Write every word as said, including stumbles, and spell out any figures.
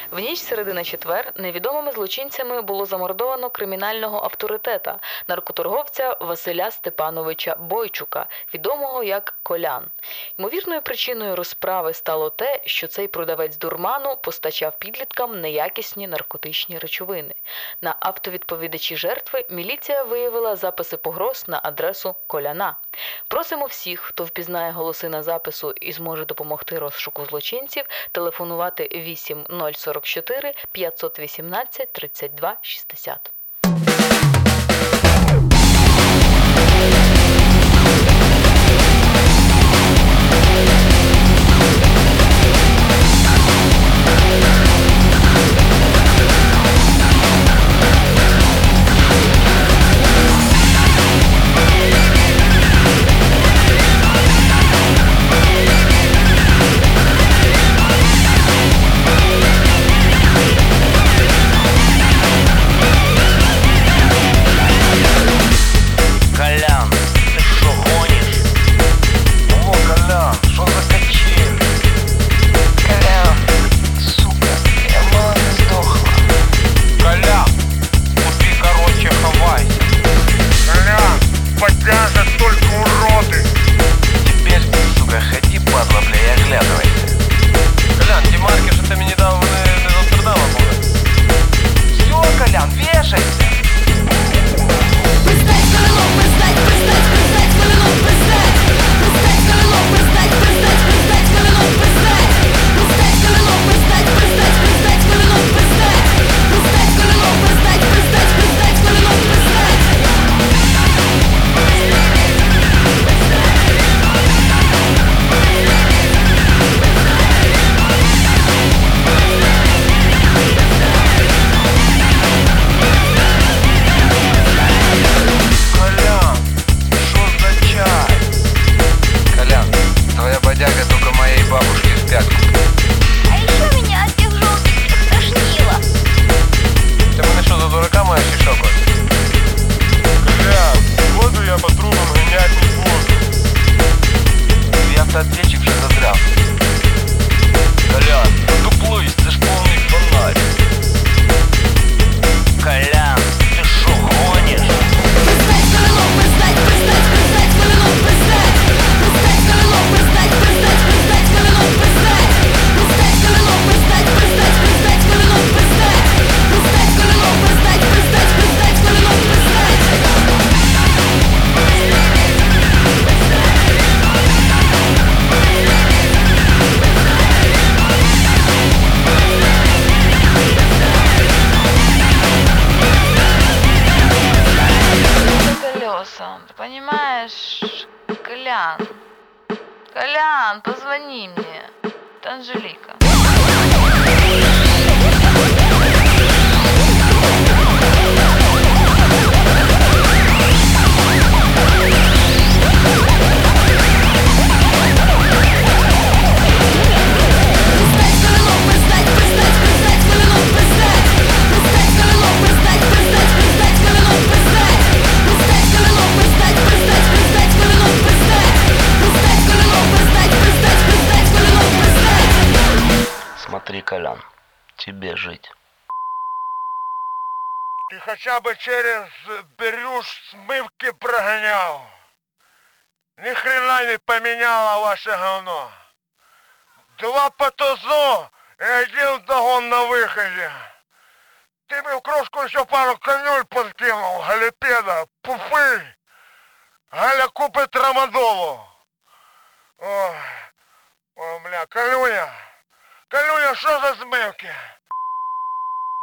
В ніч середи на четвер невідомими злочинцями було замордовано кримінального авторитета, наркоторговця Василя Степановича Бойчука, відомого як Колян. Ймовірною причиною розправи стало те, що цей продавець дурману постачав підліткам неякісні наркотичні речовини. На автовідповідачі жертви міліція виявила записи погроз на адресу Коляна. Просимо всіх, хто впізнає голоси на запису і зможе допомогти розшуку злочинців, телефонувати вісім нуль сорок чотири п'ятсот вісімнадцять тридцять два шістдесят. Колян, ты что гонишь? О, Колян, что за качели? Колян, сука, я мало не сдохла. Колян, купи, короче, хавайся. Колян, подяжат только уроды. Теперь ты, сука, ходи, падла, бля, и оглядывайся. Колян, ті марки, що ти мені дав, вони не з Амстердама були. Все, Колян, вешайся. Колян, что за чай? Колян, твоя бодяга только моей бабушке в пятку. А еще меня от тех желтых тошнило. Ты мене що, за дурака маєш чи що, Коль? Колян, воду я по трубам гонять не буду. Твій автоответчик вже задрав. Колян, дуплись, це ж повний фонарь. Колян, ти що, гониш? Колеса, ты понимаешь, Колян, Колян, позвони мне, это Анжелика. Смотри, Колян, тебе жить. Ты хотя бы через Берюш смывки прогонял. Ни хрена не поменяло ваше говно. Два по тузу и один догон на выходе. Ты мне в кружку еще пару конюль подкинул, галипеда, пупы. Галя купит трамадолу. Ой, ой, бля, Калюня. Калюня, что за смывки?